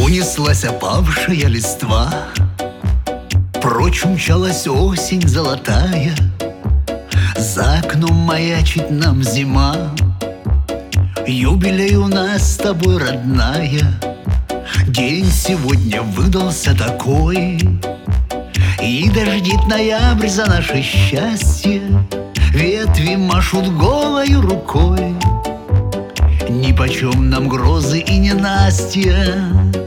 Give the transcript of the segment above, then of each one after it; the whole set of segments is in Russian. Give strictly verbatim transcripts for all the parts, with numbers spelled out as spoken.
Унеслась опавшая листва, прочь умчалась осень золотая, за окном маячит нам зима. Юбилей у нас с тобой, родная, день сегодня выдался такой, и дождит ноябрь за наше счастье, ветви машут голою рукой. Нипочем нам грозы и ненастья.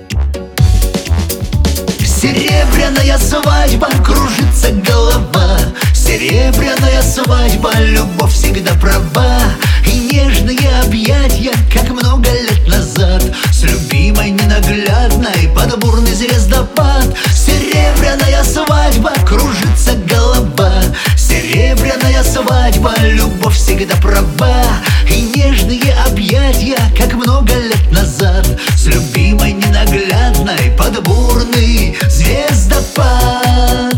Серебряная свадьба, кружится голова, серебряная свадьба, любовь всегда права. И нежные объятья, как много лет назад, с любимой ненаглядной под бурный звездопад. Серебряная свадьба, кружится голова, серебряная свадьба, любовь всегда права. И нежные объятья, как много лет назад, с любимой ненаглядной под бурный звездопад.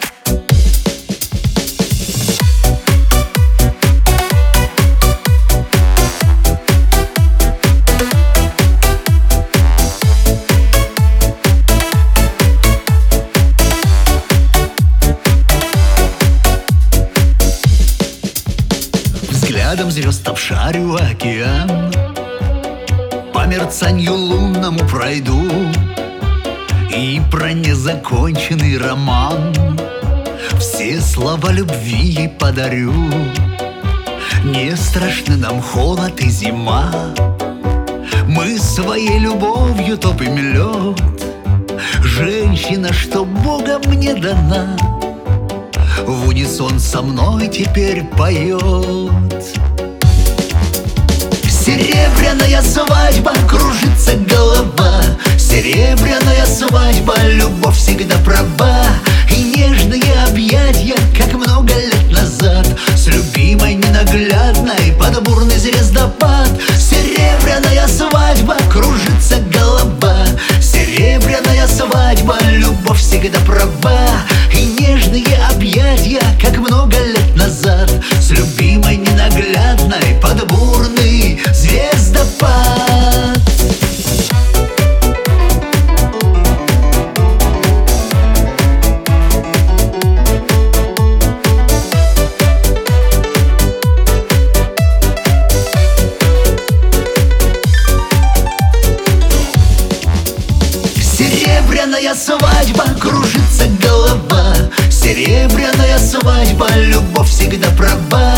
Взглядом звезд обшарю океан, по мерцанью лунному пройду и про незаконченный роман все слова любви ей подарю. Не страшны нам холод и зима, мы своей любовью топим лед. Женщина, что Богом мне дана, в унисон со мной теперь поет. Серебряная свадьба, кружится голова, серебряная свадьба, любовь всегда права. И нежные объятья, как много лет назад, с любимой ненаглядной под бурный звездопад. Серебряная свадьба, кружится голова, серебряная свадьба, любовь всегда права. И нежные объятья, как много лет назад, с любимой ненаглядной под бурный звездопад. Серебряная свадьба, кружится голова, серебряная свадьба, любовь всегда права.